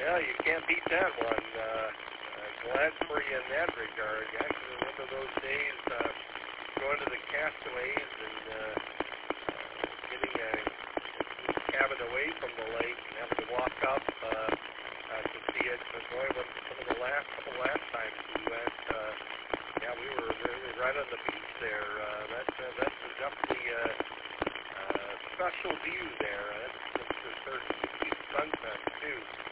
Yeah, you can't beat that one. Glad for you in that regard. Actually, remember those days going to the Castaways and getting a cabin away from the lake and having to walk up to see it. But boy, some of the last times we went, yeah, we were really right on the beach there. That's definitely a special view there. That's for certain. Sweet sunsets too.